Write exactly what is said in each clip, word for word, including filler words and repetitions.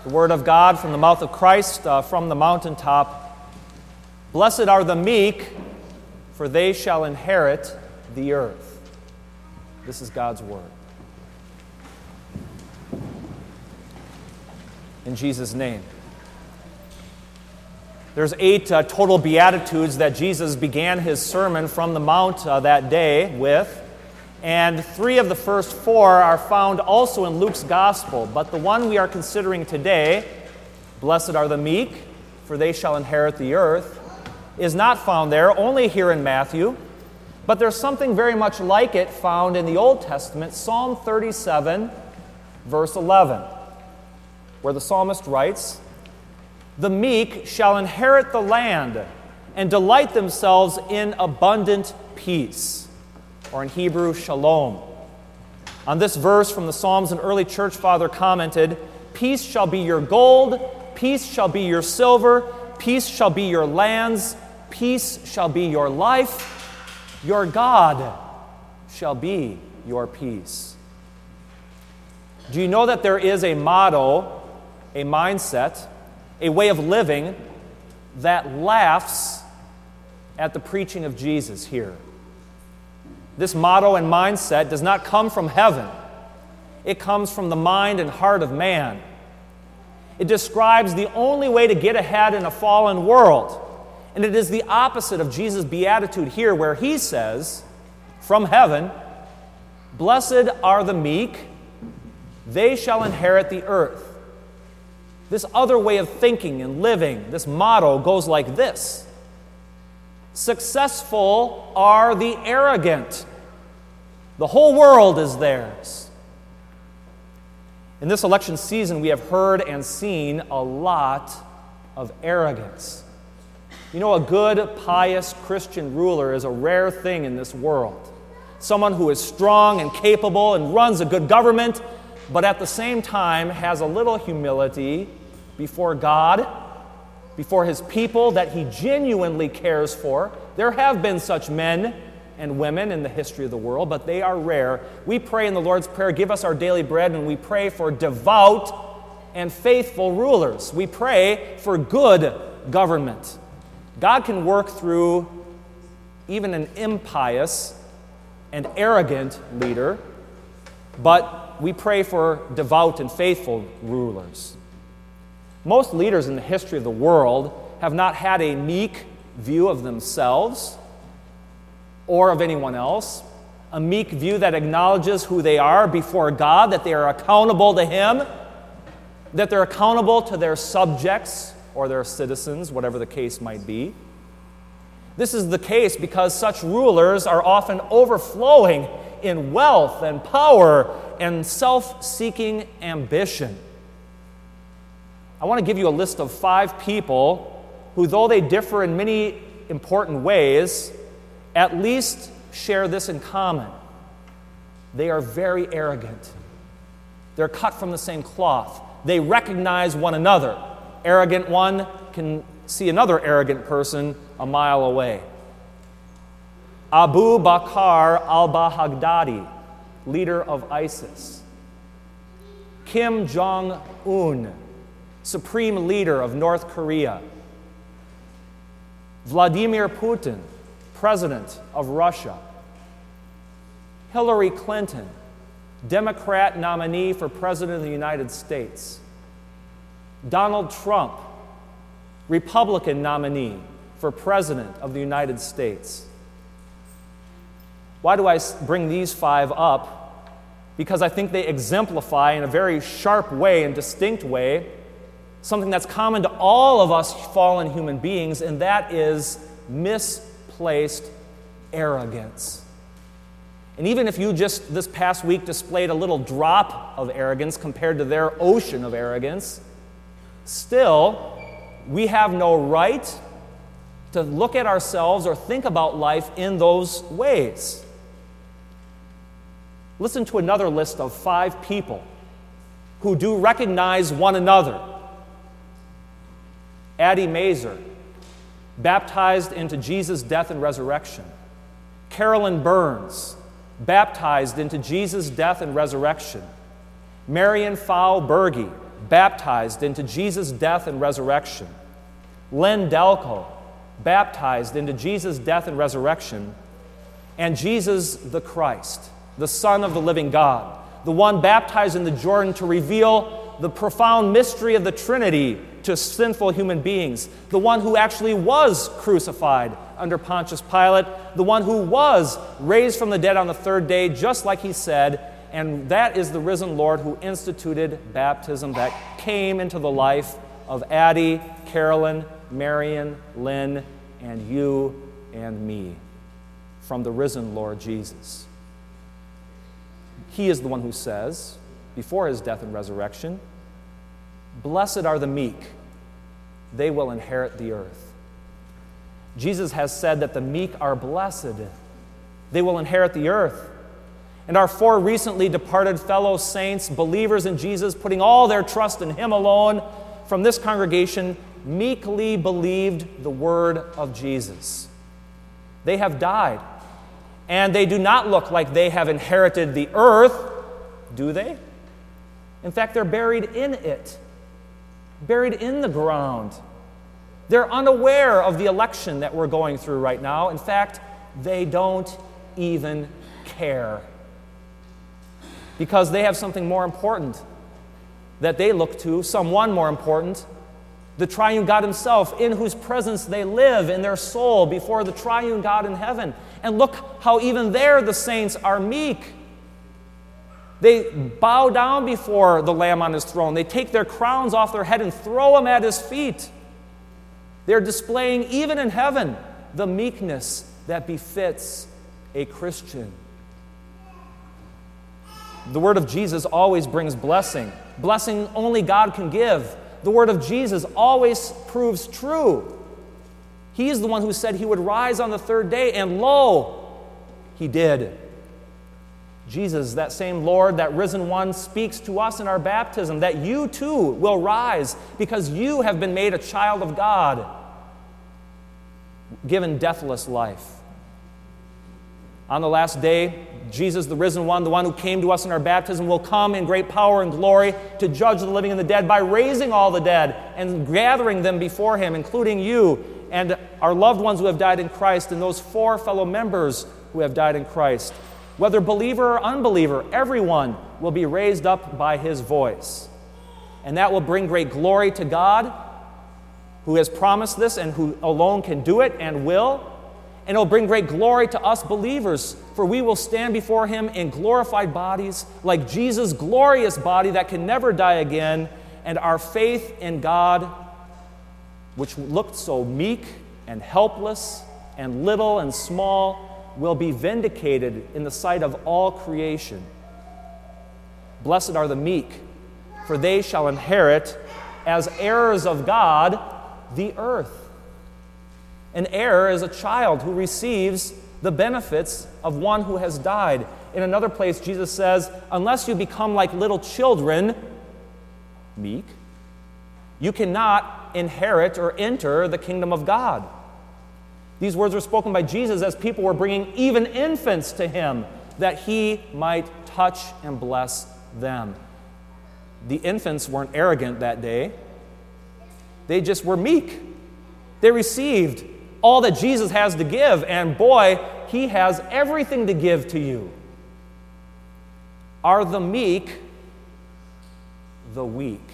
The Word of God from the mouth of Christ, uh, from the mountaintop. Blessed are the meek, for they shall inherit the earth. This is God's Word. In Jesus' name. There's eight uh, total Beatitudes that Jesus began his sermon from the Mount uh, that day with. And three of the first four are found also in Luke's Gospel. But the one we are considering today, blessed are the meek, for they shall inherit the earth, is not found there, only here in Matthew. But there's something very much like it found in the Old Testament, Psalm thirty-seven, verse eleven, where the psalmist writes, "The meek shall inherit the land and delight themselves in abundant peace." Or in Hebrew, shalom. On this verse from the Psalms, an early church father commented, "Peace shall be your gold, peace shall be your silver, peace shall be your lands, peace shall be your life, your God shall be your peace." Do you know that there is a motto, a mindset, a way of living that laughs at the preaching of Jesus here? This motto and mindset does not come from heaven. It comes from the mind and heart of man. It describes the only way to get ahead in a fallen world. And it is the opposite of Jesus' beatitude here, where he says, from heaven, "Blessed are the meek, they shall inherit the earth." This other way of thinking and living, this motto goes like this: "Successful are the arrogant. The whole world is theirs." In this election season, we have heard and seen a lot of arrogance. You know, a good, pious Christian ruler is a rare thing in this world. Someone who is strong and capable and runs a good government, but at the same time has a little humility before God, before his people that he genuinely cares for. There have been such men and women in the history of the world, but they are rare. We pray in the Lord's Prayer, "Give us our daily bread," and we pray for devout and faithful rulers. We pray for good government. God can work through even an impious and arrogant leader, but we pray for devout and faithful rulers. Most leaders in the history of the world have not had a meek view of themselves or of anyone else, a meek view that acknowledges who they are before God, that they are accountable to Him, that they're accountable to their subjects or their citizens, whatever the case might be. This is the case because such rulers are often overflowing in wealth and power and self-seeking ambition. I want to give you a list of five people who, though they differ in many important ways, at least share this in common. They are very arrogant. They're cut from the same cloth. They recognize one another. Arrogant one can see another arrogant person a mile away. Abu Bakr al-Baghdadi, leader of ISIS. Kim Jong-un, supreme leader of North Korea. Vladimir Putin, president of Russia. Hillary Clinton, Democrat nominee for president of the United States. Donald Trump, Republican nominee for president of the United States. Why do I bring these five up? Because I think they exemplify in a very sharp way and distinct way something that's common to all of us fallen human beings, and that is misplaced arrogance. And even if you just this past week displayed a little drop of arrogance compared to their ocean of arrogance, still, we have no right to look at ourselves or think about life in those ways. Listen to another list of five people who do recognize one another. Addie Mazer, baptized into Jesus' death and resurrection. Carolyn Burns, baptized into Jesus' death and resurrection. Marion Fowle Berge, baptized into Jesus' death and resurrection. Len Delco, baptized into Jesus' death and resurrection. And Jesus the Christ, the Son of the living God, the one baptized in the Jordan to reveal the profound mystery of the Trinity to sinful human beings, the one who actually was crucified under Pontius Pilate, the one who was raised from the dead on the third day, just like he said, and that is the risen Lord who instituted baptism that came into the life of Addie, Carolyn, Marion, Lynn, and you and me from the risen Lord Jesus. He is the one who says, before his death and resurrection, "Blessed are the meek, they will inherit the earth." Jesus has said that the meek are blessed. They will inherit the earth. And our four recently departed fellow saints, believers in Jesus, putting all their trust in him alone, from this congregation, meekly believed the word of Jesus. They have died, and they do not look like they have inherited the earth, do they? In fact, they're buried in it, buried in the ground. They're unaware of the election that we're going through right now. In fact, they don't even care, because they have something more important that they look to, someone more important, the triune God himself, in whose presence they live in their soul before the triune God in heaven. And look how even there the saints are meek. They bow down before the Lamb on his throne. They take their crowns off their head and throw them at his feet. They're displaying, even in heaven, the meekness that befits a Christian. The word of Jesus always brings blessing. Blessing only God can give. The word of Jesus always proves true. He is the one who said he would rise on the third day, and lo, he did. Jesus, that same Lord, that risen one, speaks to us in our baptism that you too will rise because you have been made a child of God, given deathless life. On the last day, Jesus, the risen one, the one who came to us in our baptism, will come in great power and glory to judge the living and the dead by raising all the dead and gathering them before him, including you and our loved ones who have died in Christ and those four fellow members who have died in Christ. Whether believer or unbeliever, everyone will be raised up by his voice. And that will bring great glory to God, who has promised this and who alone can do it and will. And it will bring great glory to us believers, for we will stand before him in glorified bodies, like Jesus' glorious body that can never die again, and our faith in God, which looked so meek and helpless and little and small, will be vindicated in the sight of all creation. Blessed are the meek, for they shall inherit, as heirs of God, the earth. An heir is a child who receives the benefits of one who has died. In another place, Jesus says, unless you become like little children, meek, you cannot inherit or enter the kingdom of God. These words were spoken by Jesus as people were bringing even infants to him that he might touch and bless them. The infants weren't arrogant that day. They just were meek. They received all that Jesus has to give, and boy, he has everything to give to you. Are the meek the weak?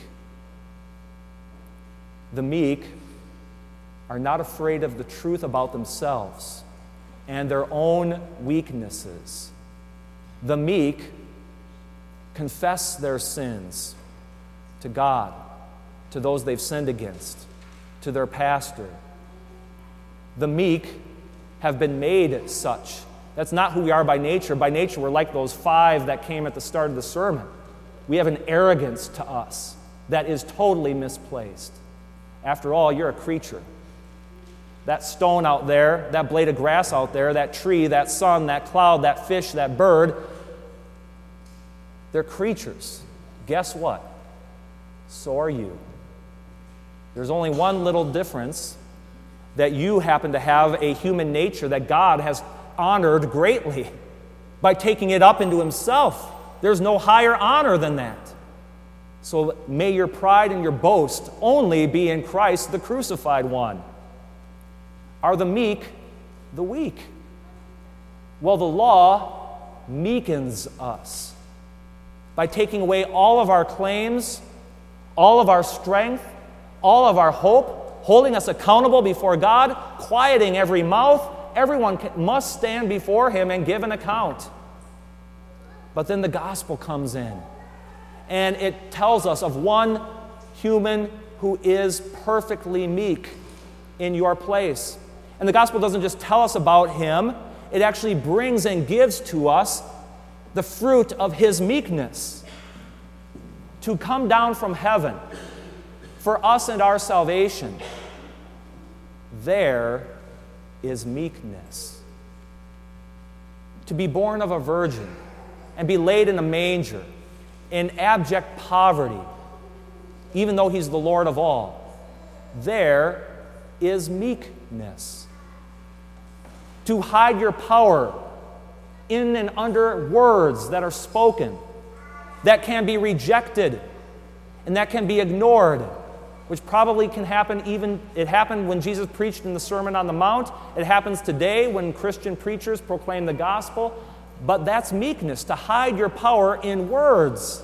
The meek are not afraid of the truth about themselves and their own weaknesses. The meek confess their sins to God, to those they've sinned against, to their pastor. The meek have been made such. That's not who we are by nature. By nature, we're like those five that came at the start of the sermon. We have an arrogance to us that is totally misplaced. After all, you're a creature. That stone out there, that blade of grass out there, that tree, that sun, that cloud, that fish, that bird, they're creatures. Guess what? So are you. There's only one little difference, that you happen to have a human nature that God has honored greatly by taking it up into himself. There's no higher honor than that. So may your pride and your boast only be in Christ, the crucified one. Are the meek the weak? Well, the law meekens us by taking away all of our claims, all of our strength, all of our hope, holding us accountable before God, quieting every mouth. Everyone can, must stand before Him and give an account. But then the gospel comes in, and it tells us of one human who is perfectly meek in your place. And the gospel doesn't just tell us about Him, it actually brings and gives to us the fruit of His meekness. To come down from heaven for us and our salvation, there is meekness. To be born of a virgin and be laid in a manger in abject poverty, even though He's the Lord of all, there is meekness. To hide your power in and under words that are spoken, that can be rejected and that can be ignored, which probably can happen even, it happened when Jesus preached in the Sermon on the Mount. It happens today when Christian preachers proclaim the gospel. But that's meekness, to hide your power in words,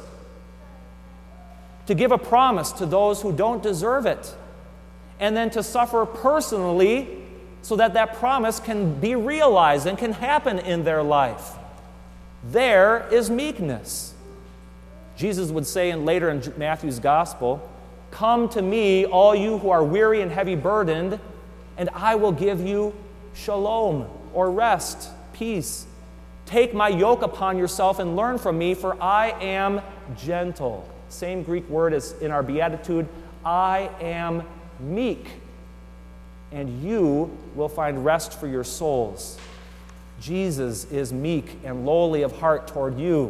to give a promise to those who don't deserve it, and then to suffer personally so that that promise can be realized and can happen in their life. There is meekness. Jesus would say in, later in Matthew's gospel, "Come to me, all you who are weary and heavy burdened, and I will give you shalom," or rest, peace. "Take my yoke upon yourself and learn from me, for I am gentle." Same Greek word as in our beatitude, "I am meek," and you will find rest for your souls. Jesus is meek and lowly of heart toward you,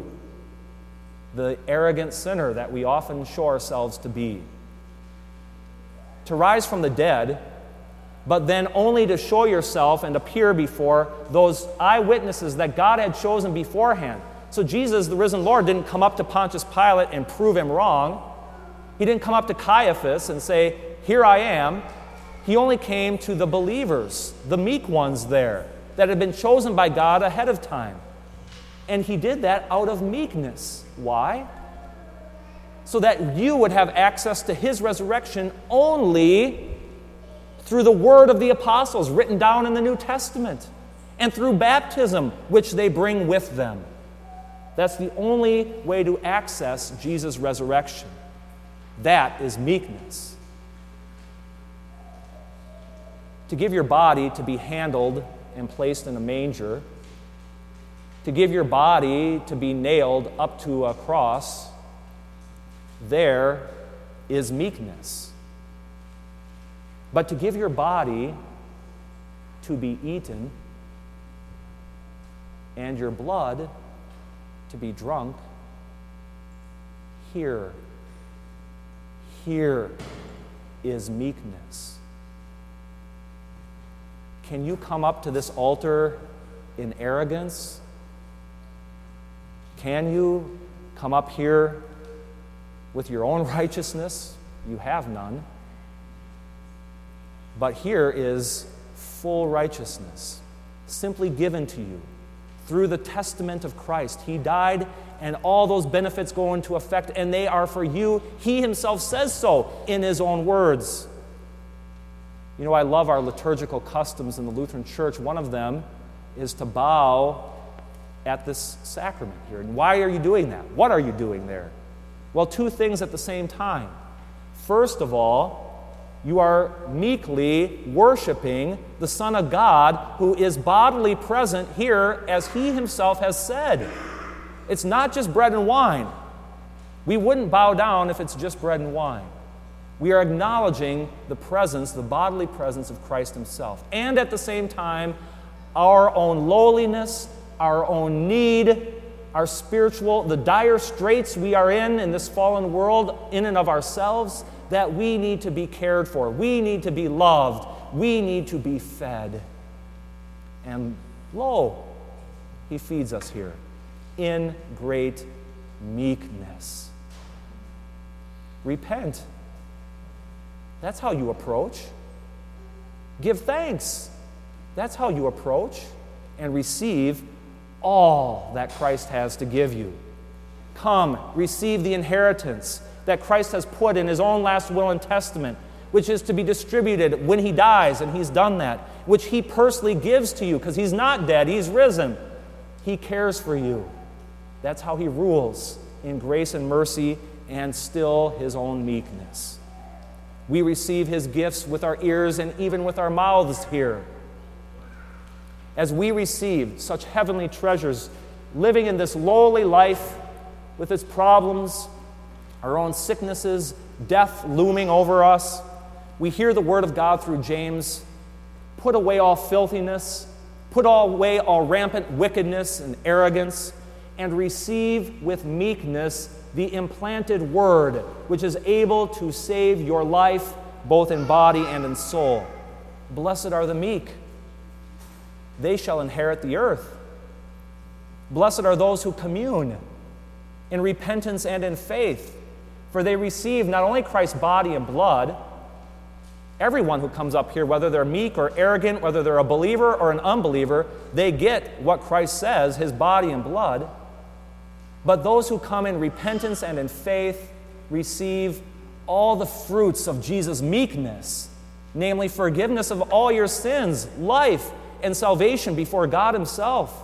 the arrogant sinner that we often show ourselves to be. To rise from the dead, but then only to show yourself and appear before those eyewitnesses that God had chosen beforehand. So Jesus, the risen Lord, didn't come up to Pontius Pilate and prove him wrong. He didn't come up to Caiaphas and say, "Here I am." He only came to the believers, the meek ones there, that had been chosen by God ahead of time. And He did that out of meekness. Why? So that you would have access to His resurrection only through the word of the apostles written down in the New Testament, and through baptism, which they bring with them. That's the only way to access Jesus' resurrection. That is meekness. To give your body to be handled and placed in a manger, to give your body to be nailed up to a cross, there is meekness. But to give your body to be eaten and your blood to be drunk, here, here is meekness. Can you come up to this altar in arrogance? Can you come up here with your own righteousness? You have none. But here is full righteousness, simply given to you through the testament of Christ. He died, and all those benefits go into effect, and they are for you. He Himself says so in His own words. You know, I love our liturgical customs in the Lutheran Church. One of them is to bow at this sacrament here. And why are you doing that? What are you doing there? Well, two things at the same time. First of all, you are meekly worshiping the Son of God, who is bodily present here as He Himself has said. It's not just bread and wine. We wouldn't bow down if it's just bread and wine. We are acknowledging the presence, the bodily presence of Christ Himself. And at the same time, our own lowliness, our own need, our spiritual, the dire straits we are in in this fallen world, in and of ourselves, that we need to be cared for. We need to be loved. We need to be fed. And lo, He feeds us here in great meekness. Repent. That's how you approach. Give thanks. That's how you approach and receive all that Christ has to give you. Come, receive the inheritance that Christ has put in his own last will and testament, which is to be distributed when he dies, and he's done that, which he personally gives to you because he's not dead, he's risen. He cares for you. That's how he rules, in grace and mercy and still his own meekness. We receive his gifts with our ears and even with our mouths here. As we receive such heavenly treasures, living in this lowly life with its problems, our own sicknesses, death looming over us, we hear the word of God through James. Put away all filthiness, put away all rampant wickedness and arrogance, and receive with meekness the implanted word, which is able to save your life both in body and in soul. Blessed are the meek. They shall inherit the earth. Blessed are those who commune in repentance and in faith, for they receive not only Christ's body and blood. Everyone who comes up here, whether they're meek or arrogant, whether they're a believer or an unbeliever, they get what Christ says, his body and blood. But those who come in repentance and in faith receive all the fruits of Jesus' meekness, namely forgiveness of all your sins, life, and salvation before God himself.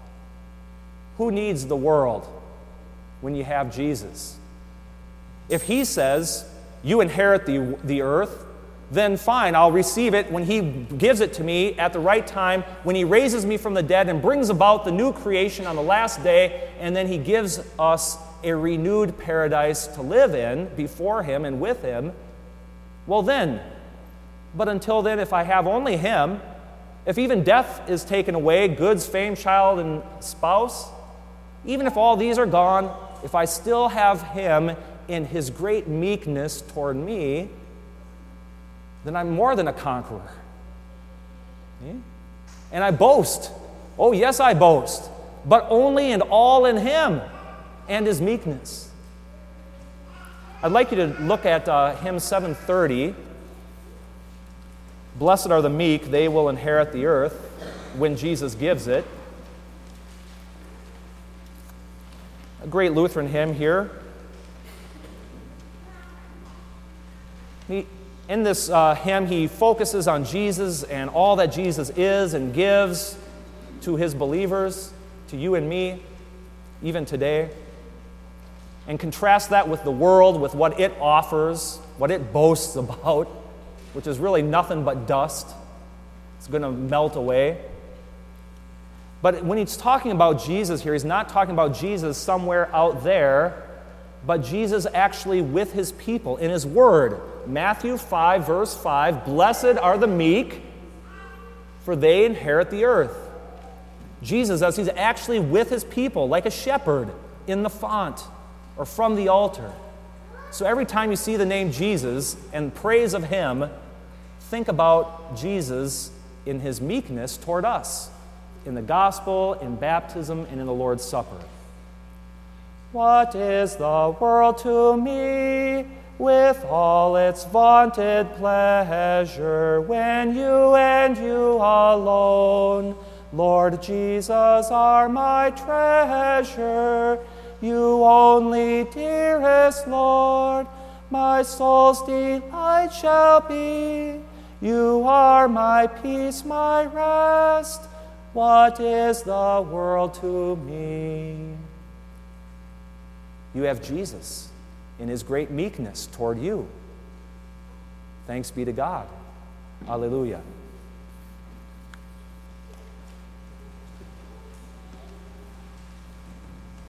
Who needs the world when you have Jesus? If he says, you inherit the, the earth, then fine, I'll receive it when he gives it to me at the right time, when he raises me from the dead and brings about the new creation on the last day, and then he gives us a renewed paradise to live in before him and with him. Well then, but until then, if I have only him, if even death is taken away, goods, fame, child, and spouse, even if all these are gone, if I still have him in his great meekness toward me, then I'm more than a conqueror. And I boast. Oh, yes, I boast, but only and all in him and his meekness. I'd like you to look at uh, hymn seven thirty. Blessed are the meek, they will inherit the earth, when Jesus gives it. A great Lutheran hymn here. He, In this uh, hymn, he focuses on Jesus and all that Jesus is and gives to his believers, to you and me, even today, and contrasts that with the world, with what it offers, what it boasts about, which is really nothing but dust. It's going to melt away. But when he's talking about Jesus here, he's not talking about Jesus somewhere out there, but Jesus actually with his people in his word. Matthew five, verse five, blessed are the meek, for they inherit the earth. Jesus, as he's actually with his people, like a shepherd in the font or from the altar. So every time you see the name Jesus and praise of him, think about Jesus in his meekness toward us, in the gospel, in baptism, and in the Lord's Supper. What is the world to me, with all its vaunted pleasure, when you and you alone, Lord Jesus, are my treasure? You only, dearest Lord, my soul's delight shall be. You are my peace, my rest. What is the world to me? You have Jesus in his great meekness toward you. Thanks be to God. Alleluia.